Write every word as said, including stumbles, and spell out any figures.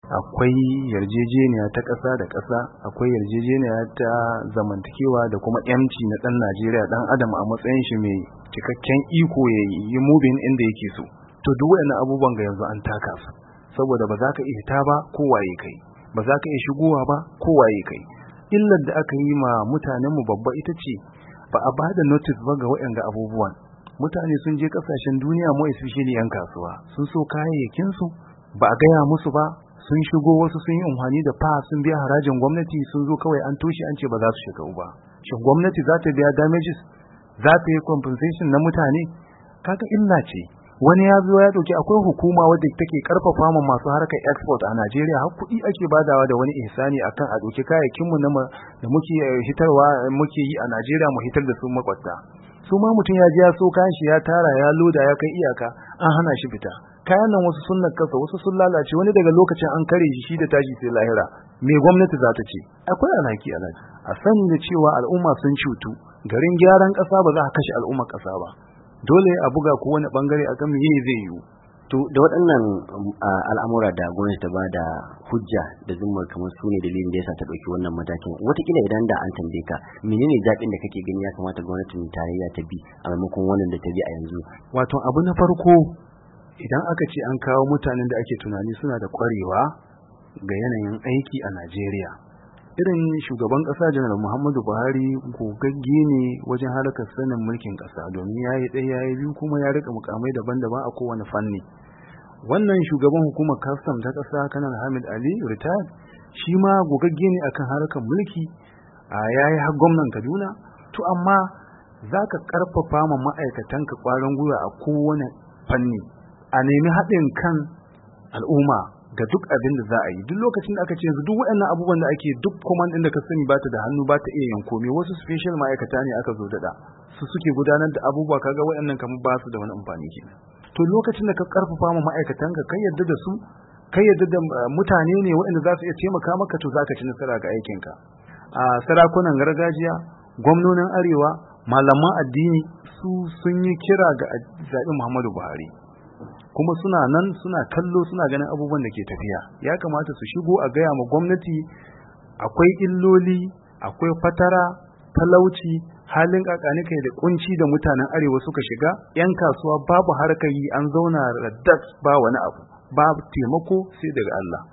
Akwai yarjejeniya ta ƙasa da ƙasa, akwai yarjejeniya ta zamantakewa da kuma ƴanci na ɗan Najeriya ɗan adam a matsayin shi mai cikakken iko ya yi moving inda yake so. To duk waɗannan abubuwan ga yanzu an taka su, saboda ba za ka iya ta ba ko waye kai, ba za ka iya shigowa ba ko waye kai. Illar da aka yi ma mutanenmu babba ita ce ba a bada notice ba ga waɗanda abubuwan. Mutane sun je ƙasashen duniya mu especially 'yan kasuwa sun so kayayyakin su ba a gaya musu ba, sun shigo wasu sun yi amfani da fa sun biya harajin gwamnati, sun zo kawai an toshe an ce ba za su shiga ba. Shin gwamnati za ta biya damages, za ta yi compensation na mutane? Kaga illa ce. Wani ya zo ya dauki akwai hukuma wadda take karfafa ma masu harkar export a Najeriya, har kuɗi ake badawa da wani ihsani akan a dauki kayayyakin mu da muke hitarwa muke yi a Najeriya mu hitar da su makwabta. Su ma mutum ya ji ya so kayan shi ya tara ya loda ya kai iyaka, an hana shi fita. Kayan nan wasu sun nakasa, wasu sun lalace, wani daga lokacin an kare shi da tashi sai lahira. Me gwamnati za ta ce? Akwai alhaki alhaji. A sani da cewa al'umma sun cutu, garin gyaran ƙasa ba za a kashe al'ummar ƙasa ba. Dole a buga ko wani bangare a kan me zai yiwu. To da waɗannan al'amura da gwamnati ta bada hujja da zummar kamar su ne dalilin da yasa ta ɗauki wannan matakin, wataƙila idan da an tambaye ka menene zaɓin da kake gani ya kamata gwamnatin tarayya ta bi a maimakon wannan da ta bi a yanzu? Wato abu na farko, idan aka ce an kawo mutanen da ake tunani suna da ƙwarewa ga yanayin aiki a Najeriya, irin shugaban ƙasa Janar Muhammadu Buhari gogagge ne wajen harkar sanin mulkin ƙasa, domin ya yi ɗaya ya yi biyu kuma ya rika mukamai daban-daban a kowane fanni. Wannan shugaban hukumar custom ta ƙasa Kanar Hamid Ali retired, shi ma gogagge ne akan harkar mulki, a yayi har gwamnan Kaduna. To amma za ka ƙarfafa ma ma'aikatanka ƙwarin gwiwa a kowane fanni, a nemi haɗin kan al'umma ga duk abin da za a yi. Duk lokacin da aka ce yanzu duk waɗannan abubuwan da ake duk command ɗin da ka sani ba ta da hannu, ba ta iya yin komai, wasu special ma'aikata ne aka zo daɗa su suke gudanar da abubuwa, kaga waɗannan kamar ba su da wani amfani kenan. To lokacin da ka karfafa ma ma'aikatan ka kai yadda da su, kai yadda da mutane ne waɗanda za su iya taimaka maka, to za ka ci nasara ga aikinka. A sarakunan gargajiya, gwamnonin arewa, malaman addini su sun yi kira ga zaɓi Muhammadu Buhari, kuma suna nan suna kallo suna ganin abubuwan da ke tafiya. Ya kamata su shigo a gaya ma gwamnati akwai illoli, akwai fatara, talauci, halin kakanikai da kunci da mutanen arewa suka shiga. Yan kasuwa babu harkar yi, an zauna raddat, ba wani abu, babu taimako sai daga Allah.